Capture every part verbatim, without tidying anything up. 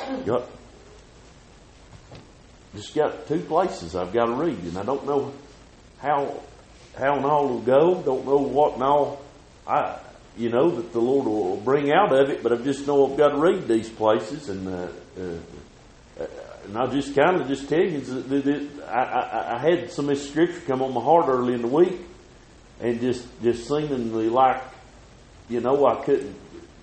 got just got two places I've got to read, and I don't know how how and all will go. Don't know what and all I you know that the Lord will bring out of it, but I just know I've got to read these places, and uh, uh, and I'll just kind of just tell you that, that I, I, I had some of this scripture come on my heart early in the week, and just just seemingly like you know I couldn't.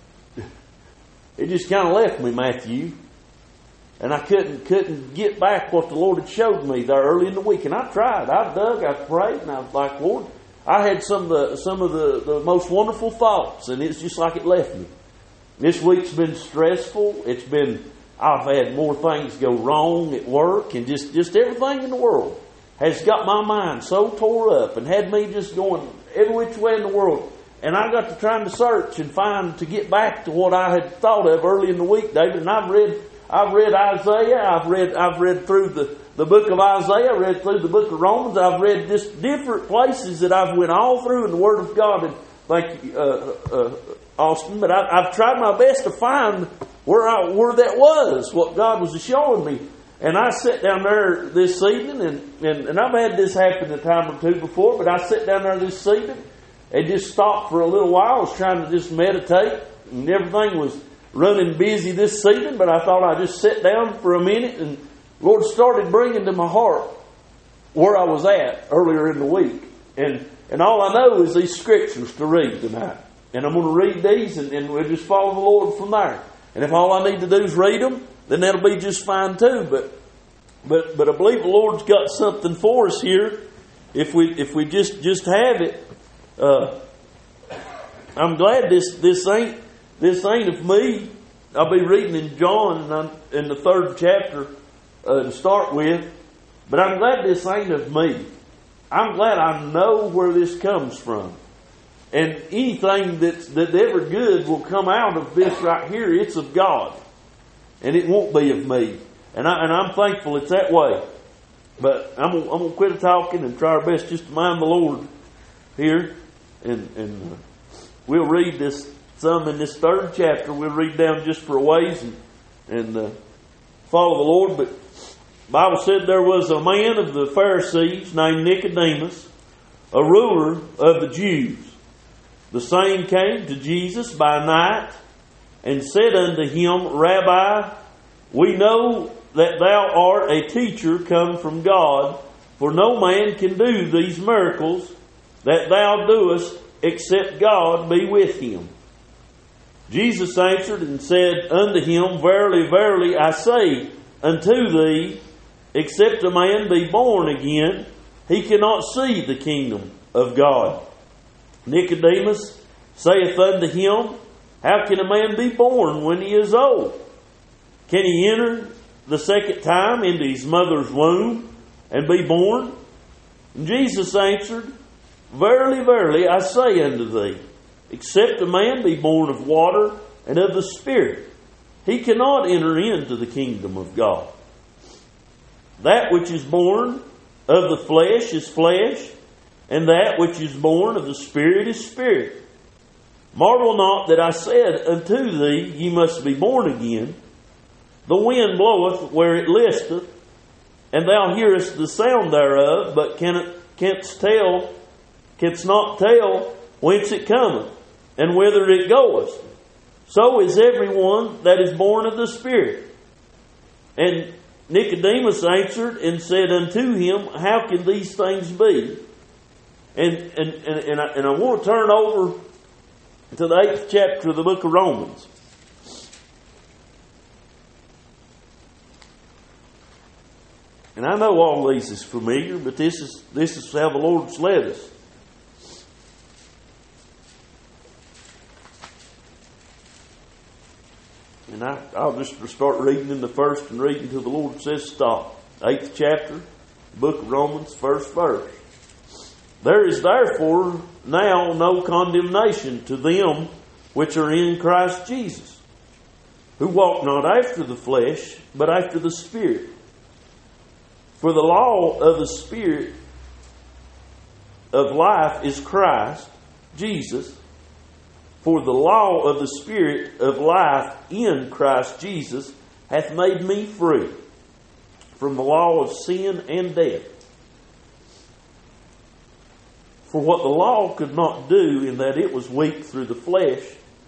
It just kind of left me, Matthew. And I couldn't couldn't get back what the Lord had showed me there early in the week. And I tried. I dug, I prayed, and I was like, Lord, I had some of the some of the, the most wonderful thoughts, and it's just like it left me. This week's been stressful. It's been I've had more things go wrong at work, and just, just everything in the world has got my mind so tore up and had me just going every which way in the world. And I got to trying to search and find to get back to what I had thought of early in the week, David. And I've read I've read Isaiah, I've read I've read through the, the book of Isaiah, read through the book of Romans, I've read just different places that I've went all through in the Word of God. And thank you, uh, uh, Austin, but I, I've tried my best to find where I, where that was, what God was showing me. And I sat down there this evening, and, and, and I've had this happen a time or two before, but I sat down there this evening and just stopped for a little while. I was trying to just meditate, and everything was running busy this evening, but I thought I'd just sit down for a minute, and the Lord started bringing to my heart where I was at earlier in the week. And and all I know is these scriptures to read tonight. And I'm going to read these, and, and we'll just follow the Lord from there. And if all I need to do is read them, then that'll be just fine too. But but but I believe the Lord's got something for us here. If we if we just just have it, uh, I'm glad this this ain't this ain't of me. I'll be reading in John in the third chapter uh, to start with. But I'm glad this ain't of me. I'm glad I know where this comes from. And anything that's, that's ever good will come out of this right here. It's of God. And it won't be of me. And, I, and I'm thankful it's that way. But I'm going I'm to quit talking and try our best just to mind the Lord here. And, and uh, we'll read this some in this third chapter. We'll read down just for a ways and, and uh, follow the Lord. But the Bible said there was a man of the Pharisees named Nicodemus, a ruler of the Jews. The same came to Jesus by night and said unto him, Rabbi, we know that thou art a teacher come from God, for no man can do these miracles that thou doest except God be with him. Jesus answered and said unto him, Verily, verily, I say unto thee, except a man be born again, he cannot see the kingdom of God. Nicodemus saith unto him, How can a man be born when he is old? Can he enter the second time into his mother's womb and be born? And Jesus answered, Verily, verily, I say unto thee, except a man be born of water and of the Spirit, he cannot enter into the kingdom of God. That which is born of the flesh is flesh, and that which is born of the Spirit is spirit. Marvel not that I said unto thee, Ye must be born again. The wind bloweth where it listeth, and thou hearest the sound thereof, but canst tell, canst not tell whence it cometh, and whither it goeth. So is everyone that is born of the Spirit. And Nicodemus answered and said unto him, How can these things be? And and and, and, I, and I want to turn over to the eighth chapter of the book of Romans. And I know all these is familiar, but this is this is how the Lord's led us. And I, I'll just start reading in the first and reading till the Lord says stop. Eighth chapter, book of Romans, first verse. There is therefore now no condemnation to them which are in Christ Jesus, who walk not after the flesh, but after the Spirit. For the law of the Spirit of life is Christ Jesus. For the law of the Spirit of life in Christ Jesus hath made me free from the law of sin and death. For what the law could not do, in that it was weak through the flesh,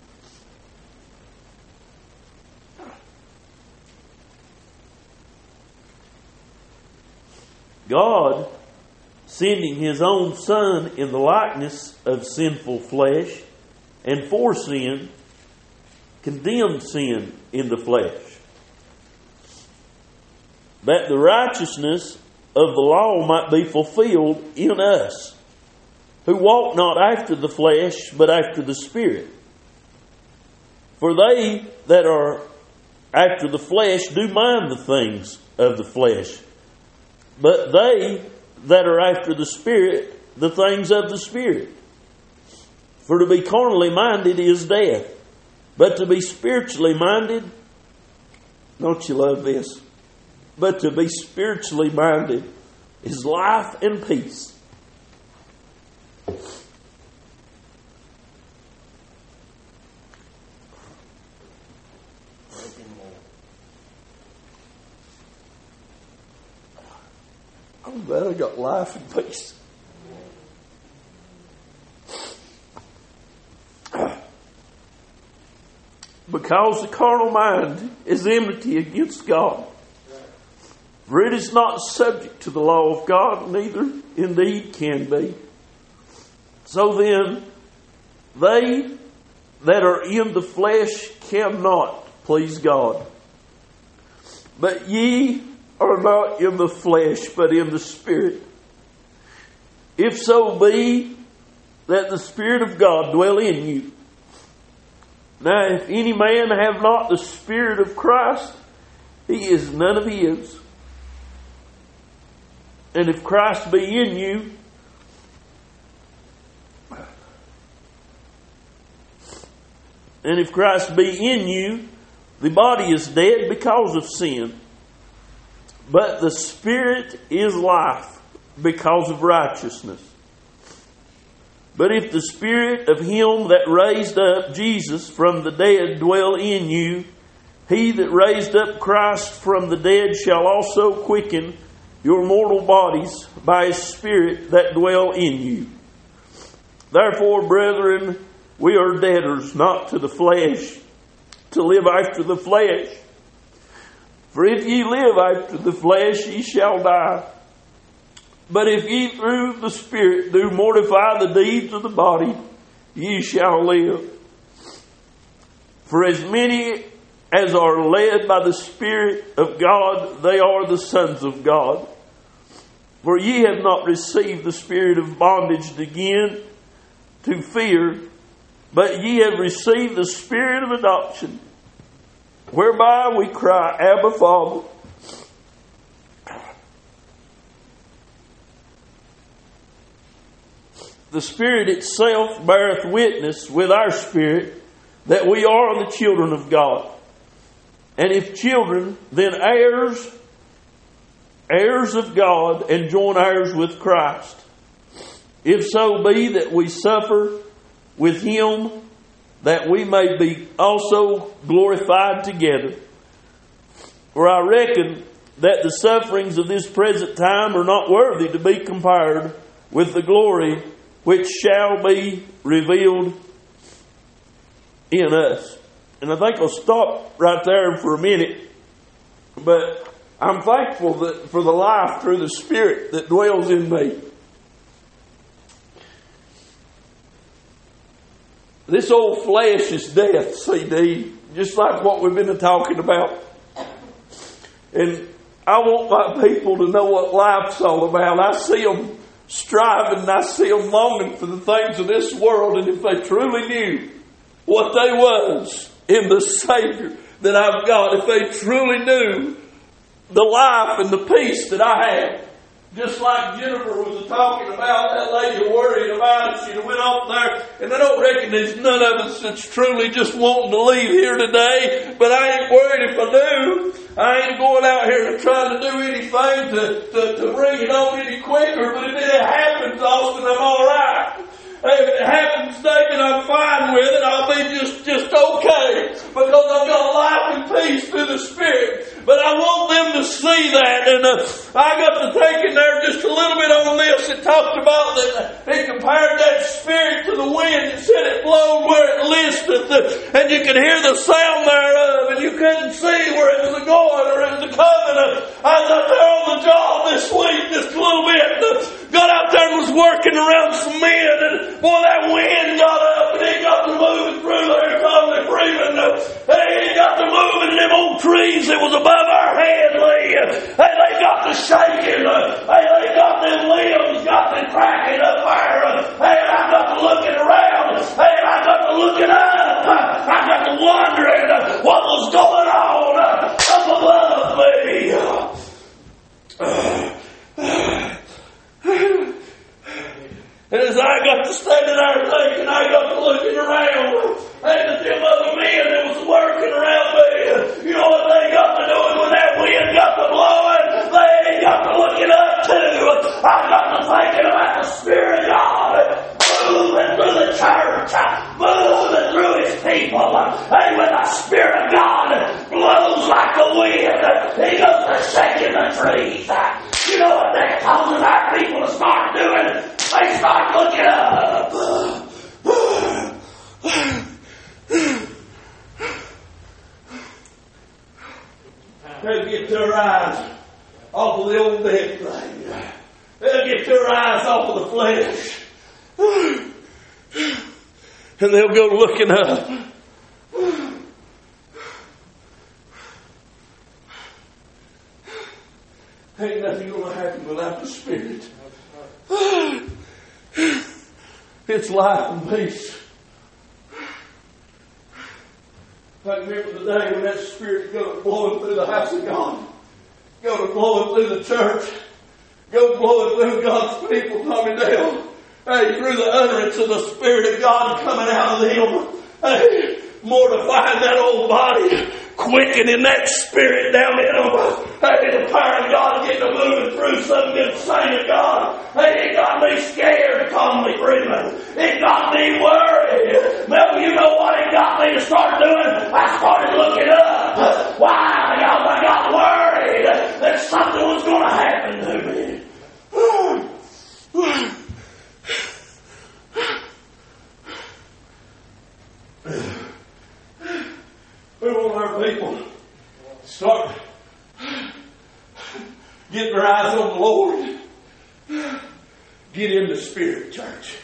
God, sending His own Son in the likeness of sinful flesh, and for sin, condemned sin in the flesh, that the righteousness of the law might be fulfilled in us, who walk not after the flesh, but after the Spirit. For they that are after the flesh do mind the things of the flesh, but they that are after the Spirit, the things of the Spirit. For to be carnally minded is death, but to be spiritually minded, don't you love this? But to be spiritually minded is life and peace. I'm glad I got life and peace. Because the carnal mind is enmity against God. For it is not subject to the law of God, neither indeed can be. So then, they that are in the flesh cannot please God. But ye are not in the flesh, but in the Spirit. If so be that the Spirit of God dwell in you. Now, if any man have not the Spirit of Christ, he is none of his. And if Christ be in you, and if Christ be in you, the body is dead because of sin, but the Spirit is life because of righteousness. But if the Spirit of Him that raised up Jesus from the dead dwell in you, He that raised up Christ from the dead shall also quicken your mortal bodies by His Spirit that dwell in you. Therefore, brethren, we are debtors not to the flesh, to live after the flesh. For if ye live after the flesh, ye shall die. But if ye through the Spirit do mortify the deeds of the body, ye shall live. For as many as are led by the Spirit of God, they are the sons of God. For ye have not received the spirit of bondage again to fear, but ye have received the Spirit of adoption, whereby we cry, Abba, Father. The Spirit itself beareth witness with our spirit that we are the children of God. And if children, then heirs, heirs of God, and joint heirs with Christ. If so be that we suffer with Him, that we may be also glorified together. For I reckon that the sufferings of this present time are not worthy to be compared with the glory which shall be revealed in us. And I think I'll stop right there for a minute. But I'm thankful that for the life through the Spirit that dwells in me. This old flesh is death, C D, just like what we've been talking about. And I want my people to know what life's all about. I see them striving, and I see them longing for the things of this world. And if they truly knew what they was in the Savior that I've got, if they truly knew the life and the peace that I have, just like Jennifer was talking about, that lady worried about it, she'd have went off there, and I don't reckon there's none of us that's truly just wanting to leave here today, but I ain't worried if I do. I ain't going out here and trying to do anything to, to, to bring it on any quicker, but if it happens, Austin, I'm all right. If it happens, David, I'm fine with it. I'll be just, just okay because I've got life and peace through the Spirit. But I want them to see that. And uh, I got to thinking there just a little bit on this. It talked about that. It compared that Spirit to the wind. It said it blowed where it listeth. Uh, and you could hear the sound thereof. And you couldn't see where it was going or it was coming. Uh, I was out there on the job this week just a little bit. Uh, got out there and was working around some men. And boy, that wind got up and it got to moving through there, Tommy Freeman. Uh, hey, it got to moving in them old trees that was above our head, Lee. Hey, they got to shaking. Uh, hey, they got them limbs, got to cracking up there. Uh, hey, I got to looking around. Hey, I got to looking up. Uh, I got to wondering uh, what was going on uh, up above me. Uh, And as I got to standing there thinking, I got to looking around, and the them other men that was working around me, you know what they got to doing when that wind got to blowing? They got to looking up too. I got to thinking about the Spirit of God moving through the church, moving through His people. And when the Spirit of God blows like a wind, He goes to shaking the trees. You know what that causes our people to start doing? They start looking up. They'll get their eyes off of the old dead thing. They'll get their eyes off of the flesh. And they'll go looking up. Ain't nothing going to happen without the Spirit. It's life and peace. I remember the day when that Spirit go blowing through the house of God, go blowing through the church, go blowing through God's people, Tommy Dale. Hey, through the utterance of the Spirit of God coming out of them. Hey, mortifying that old body, quickening that spirit down in them. Hey, the power of God getting them moving through some good saint of God. Hey, it got me scared, Tommy Freeman. It got me worried. Well, you know what it got me to start doing? I started looking up. Why? Because I got worried that something was going to happen to me. We want our people to start getting their eyes on the Lord. Get in the Spirit, church.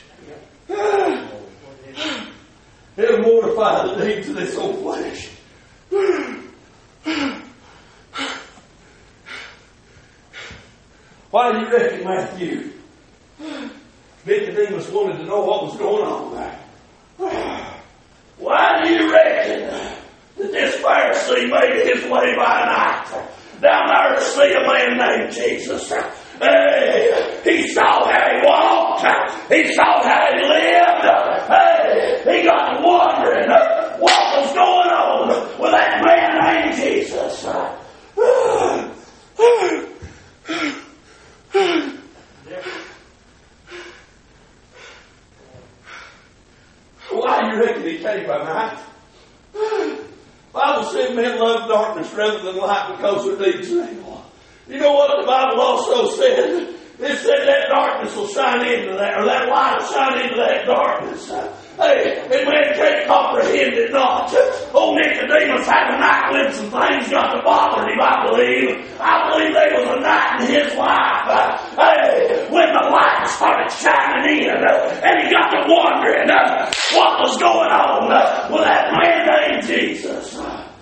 It'll mortify the deeds of this old flesh. Why do you reckon, Matthew? Nicodemus wanted to know what was going on there. Why do you reckon that this Pharisee made his way by night down there to see a man named Jesus? Hey, he saw how he walked. He saw how he lived. Hey, he got to wondering what was going on with that man named Jesus. Why do you reckon he came by night? The Bible said men love darkness rather than light because their deeds are evil. You know what the Bible also said? It said that darkness will shine into that, or that light will shine into that darkness. Hey, and man can't comprehend it not. Old Nicodemus had a night when some things got to bother him, I believe. I believe there was a night in his life. Hey, when the light started shining in, and he got to wondering what was going on with that man named Jesus.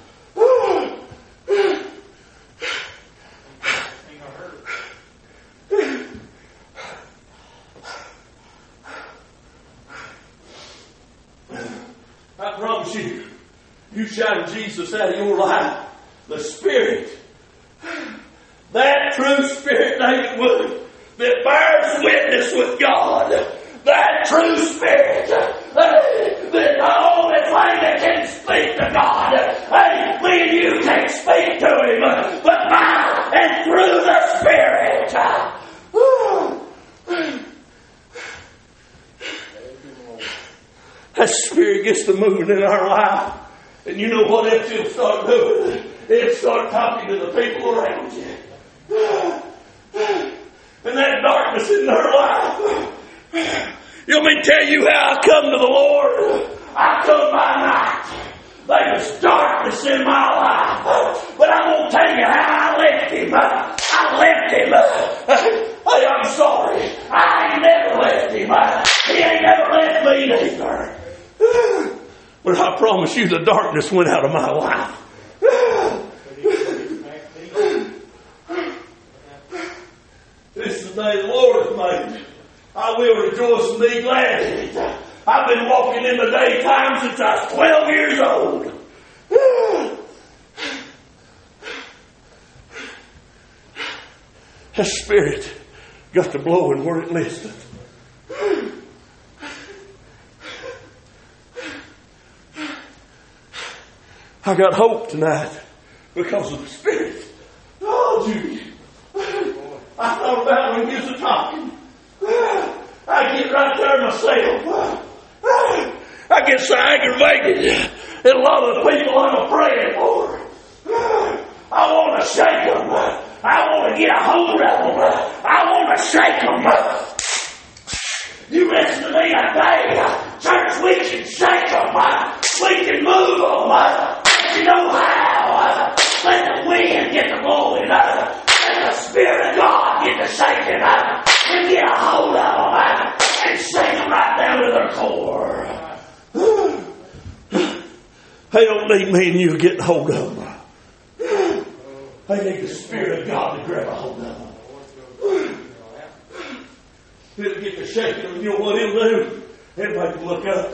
I promise you, you shine Jesus out of your life, the Spirit, that true Spirit, David Wood, that bears witness with God, that true Spirit, hey, that the only thing that can speak to God, hey, me and you can't speak to Him, but by and through the Spirit. gets to moving in our life. And you know what else he'll start doing? He'll start talking to the people around you. And that darkness in their life. You want me to tell you how I come to the Lord? I come by night. There was darkness in my life. But I'm going to tell you how I left him. I left him. Hey, I'm sorry. I ain't never left him. He ain't never left me either. But I promise you the darkness went out of my life. This is the day the Lord has made. I will rejoice and be glad in it. I've been walking in the daytime since I was twelve years old. The Spirit got to blowing where it listed. I got hope tonight because of the Spirit. Oh, Judy. I thought about when you were talking. I get right there myself. I get so aggravated at a lot of the people I'm praying for. I want to shake them. I want to get a hold of them. I want to shake them. You listen to me today. Church, we can shake them. We can move them. You know how? Let the wind get the blowing. Let the Spirit of God get the shaking. And get a hold of them. And shake them right down to their core. They don't need me and you getting hold of them. They need the Spirit of God to grab a hold of them. He'll get to shaking them. You know what he'll do? Everybody can look up.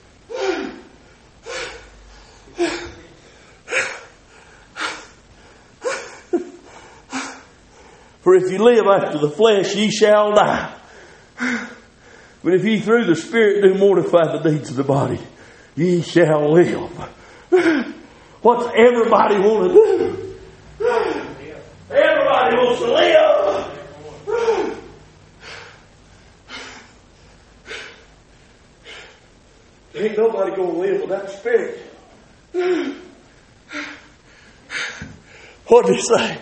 For if you live after the flesh, ye shall die. But if ye through the Spirit do mortify the deeds of the body, ye shall live. What's everybody want to do? Everybody wants to live. Ain't nobody going to live without the Spirit. What did he say?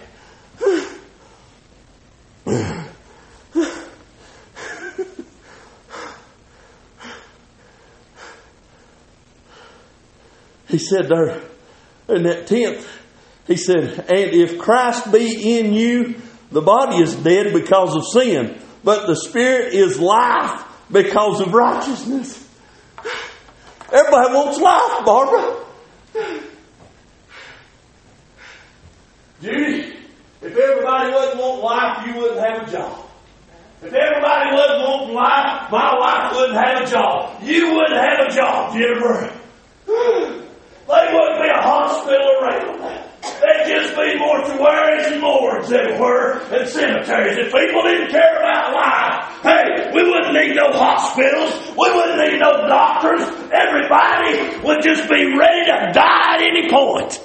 He said there in that tenth, he said, and if Christ be in you, the body is dead because of sin, but the Spirit is life because of righteousness. Everybody wants life, Barbara. Judy, if everybody wouldn't want life, you wouldn't have a job. If everybody wasn't wanting life, my wife wouldn't have a job. You wouldn't have a job, Jennifer. There wouldn't be a hospital around. There'd just be mortuaries and morgues everywhere and cemeteries. If people didn't care about life, hey, we wouldn't need no hospitals. We wouldn't need no doctors. Everybody would just be ready to die at any point.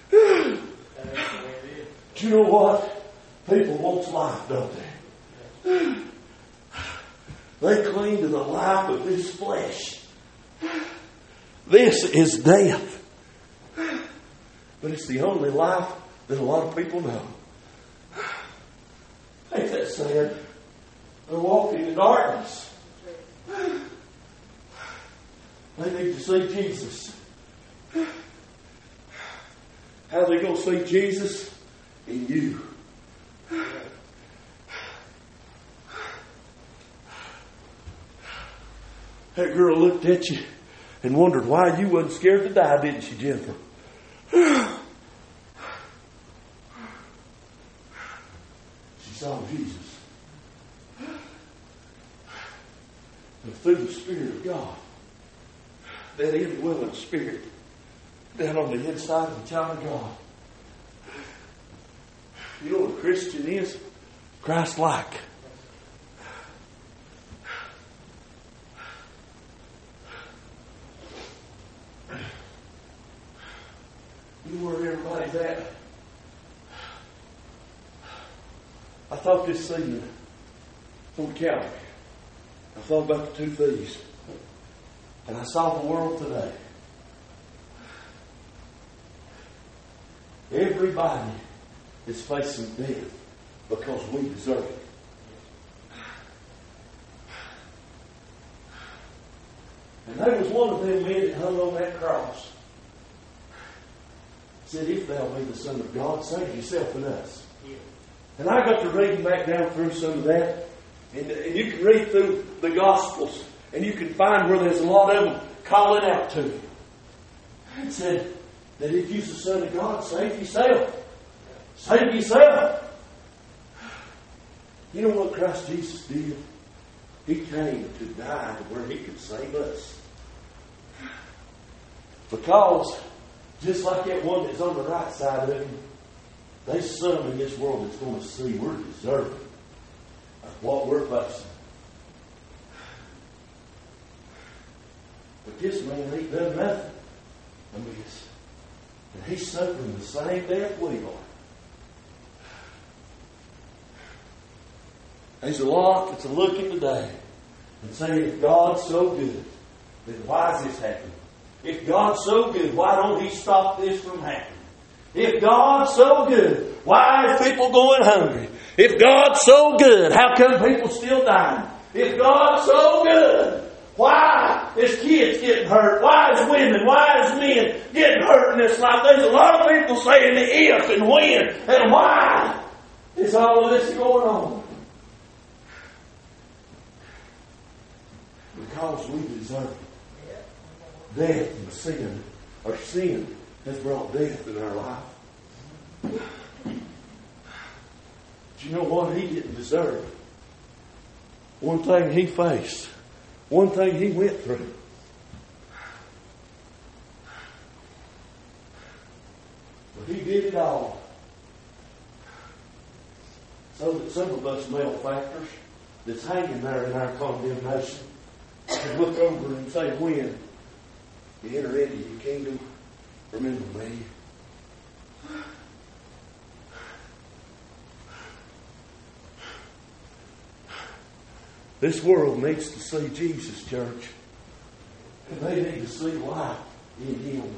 Do you know what? People want life, don't they? They cling to the life of this flesh. This is death. But it's the only life that a lot of people know. Ain't that sad? They're walking in darkness. They need to see Jesus. How are they going to see Jesus? In you. That girl looked at you and wondered why you wasn't scared to die, didn't she, Jennifer? She saw Jesus. And through the Spirit of God, that indwelling Spirit down on the inside of the child of God. You know what a Christian is? Christ-like. You know where everybody's at? I thought this evening on Calvary, I thought about the two thieves. And I saw the world today. Everybody is facing death because we deserve it. And there was one of them men that hung on that cross. Said, if thou be the Son of God, save yourself and us. Yeah. And I got to reading back down through some of that. And, and you can read through the Gospels. And you can find where there's a lot of them calling out to you. It said that if you're the Son of God, save yourself. Save yourself. You know what Christ Jesus did? He came to die to where He could save us. Because, just like that one that's on the right side of Him, there's some in this world that's going to see we're deserving of what we're facing. But this man ain't done nothing amiss. And he's suffering the same death we are. There's a lot that's a looking today and saying, if God's so good, then why is this happening? If God's so good, why don't He stop this from happening? If God's so good, why is people going hungry? If God's so good, how come people still dying? If God's so good, why is kids getting hurt? Why is women, why is men getting hurt in this life? There's a lot of people saying the if and when and why is all of this going on? Because we deserve it. Death and sin, or sin has brought death in our life. But you know what? He didn't deserve it. One thing he faced, one thing he went through. But he did it all so that some of us malefactors that's hanging there in our condemnation can look over and say, when you enter into your kingdom, remember me. This world needs to see Jesus, church. And they need to see life in Him.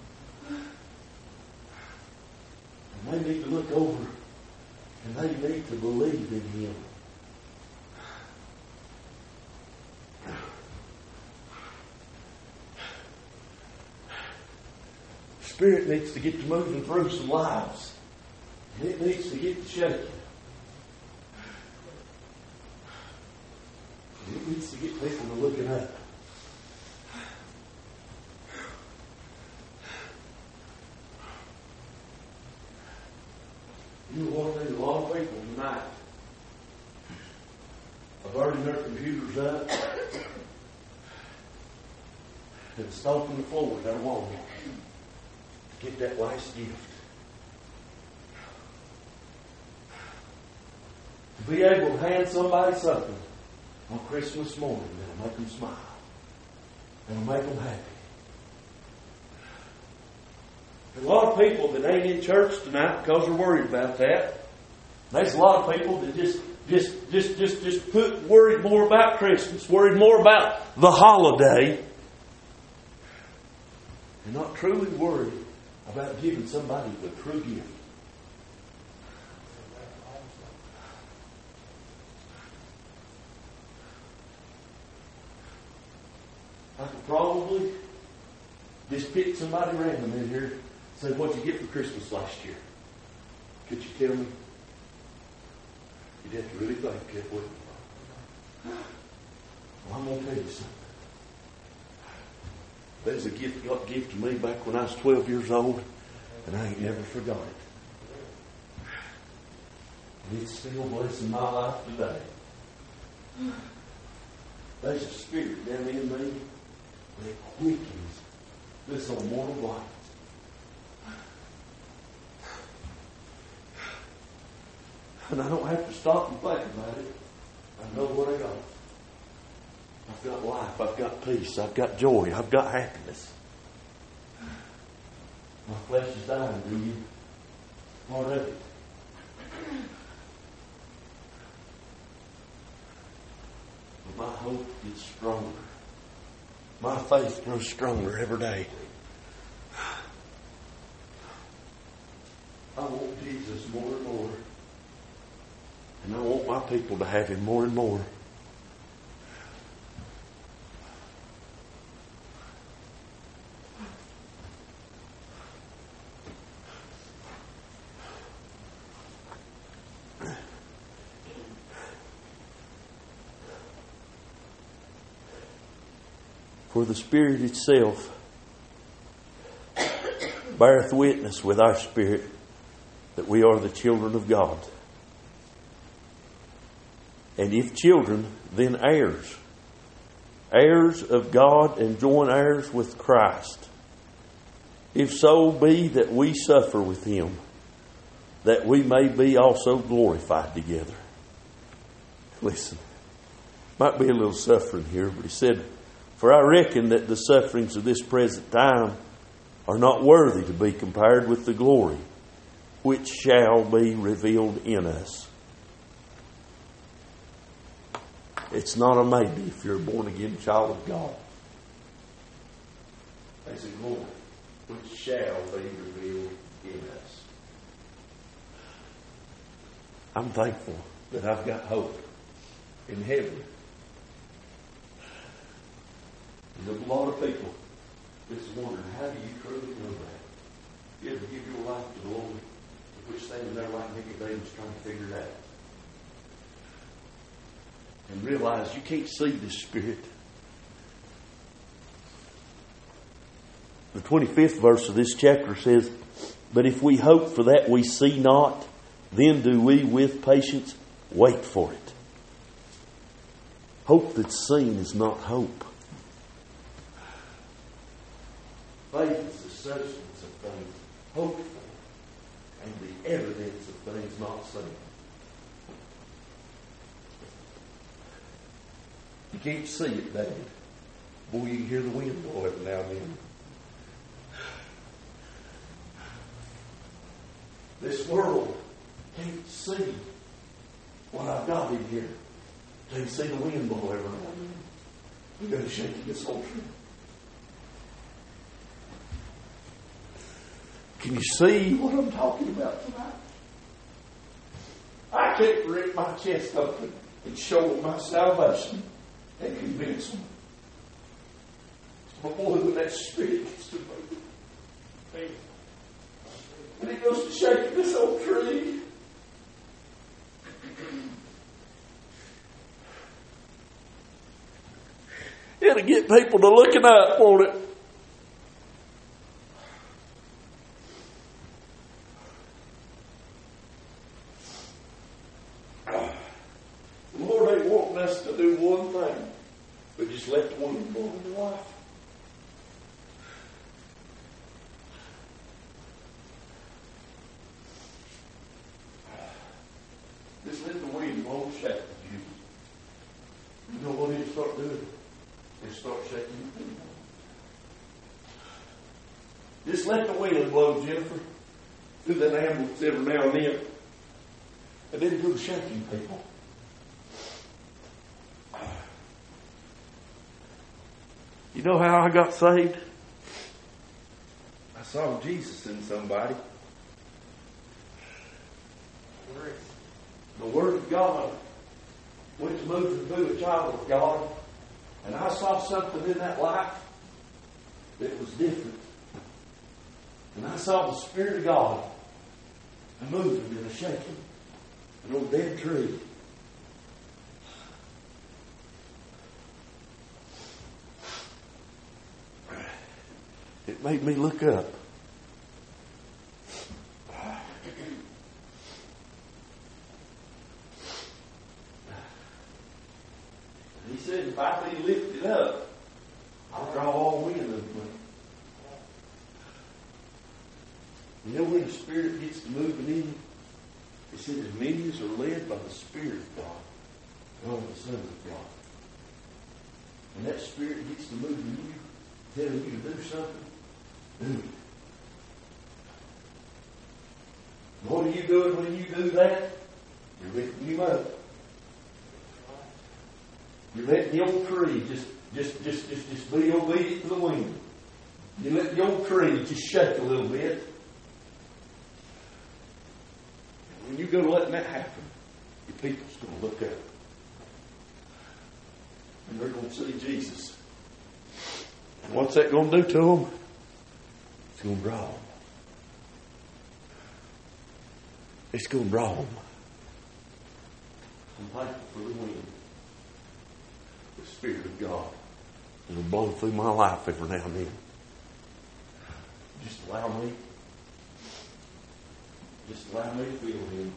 And they need to look over and they need to believe in Him. Spirit needs to get to moving through some lives. And it needs to get to shaking. And it needs to get people to looking up. You know what? There's a lot of people tonight are burning their computers up and stomping the floor with their wallet. Get that last gift. To be able to hand somebody something on Christmas morning that'll make them smile. That'll make them happy. There's a lot of people that ain't in church tonight because they're worried about that. There's a lot of people that just just just just just put worried more about Christmas, worried more about the holiday, and not truly worried about giving somebody the true gift. I could probably just pick somebody random in here and say, what'd you get for Christmas last year? Could you tell me? You'd have to really think, wouldn't you? Well, I'm going to tell you something. There's a gift God gave to me back when I was twelve years old, and I ain't never forgot it. And it's still blessing my life today. There's a spirit down in me that quickens this old mortal body. And I don't have to stop and think about it. I know what I got. I've got life. I've got peace. I've got joy. I've got happiness. My flesh is dying, do you? Part of it. But my hope gets stronger my faith grows stronger every day. I want Jesus more and more. And I want my people to have Him more and more. For the Spirit itself beareth witness with our spirit that we are the children of God. And if children, then heirs. Heirs of God and joint heirs with Christ. If so be that we suffer with Him, that we may be also glorified together. Listen, might be a little suffering here, but he said, for I reckon that the sufferings of this present time are not worthy to be compared with the glory which shall be revealed in us. It's not a maybe if you're a born again child of God. It's a glory which shall be revealed in us. I'm thankful that I've got hope in heaven. There's a lot of people just wondering, how do you truly know that? You ever give your life to the Lord? If we're standing there like Nicodemus trying to figure it out. And realize you can't see this Spirit. The twenty-fifth verse of this chapter says, but if we hope for that we see not, then do we with patience wait for it. Hope that's seen is not hope. Faith is the substance of things hoped for and the evidence of things not seen. You can't see it, David. Boy, you can hear the wind blow every now and then. This world can't see what I've got in here. They can see the wind blow every now and then. We've got to shake this whole tree. Can you see what I'm talking about tonight? I can't rip my chest open and show them my salvation and convince them. But boy, when that Spirit gets to move, and it goes to shaking this old tree, it'll get people to looking up, won't it? Let the wind blow in your life. Just let the wind blow and shake you. You know what it'll start doing? It'll start shaking you. Just let the wind blow, Jennifer, through that ambulance every now and then. And then it'll shake you, people. You know how I got saved? I saw Jesus in somebody. The Word of God went to move through a child of God, and I saw something in that life that was different. And I saw the Spirit of God moving and shaking an old dead tree. It made me look up. And he said, if I be lifted up, I'll draw all men unto me. You know when the Spirit gets to moving in you? He said, as many as are led by the Spirit of God, are the sons of God. And that Spirit gets to move in you, telling you to do something. Do it. What are you doing when you do that? You're lifting him up. You're letting the old tree just Just, just, just, just be obedient to the wind. You let the old tree just shake a little bit. And when you go to letting that happen, your people's going to look up. And they're going to see Jesus. And what's that going to do to them? It's going to draw them. It's going to draw them. I'm thankful for the wind. The Spirit of God will blow through my life every now and then. Just allow me. Just allow me to feel Him.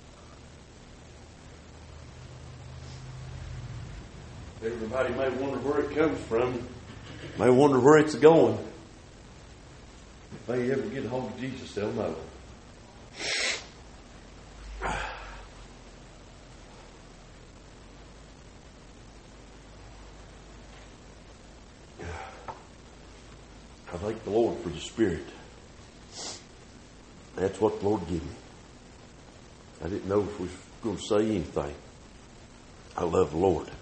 Everybody may wonder where it comes from. May wonder where it's going. If they ever get a hold of Jesus, they'll know. I thank the Lord for the Spirit. That's what the Lord gave me. I didn't know if we were going to say anything. I love the Lord.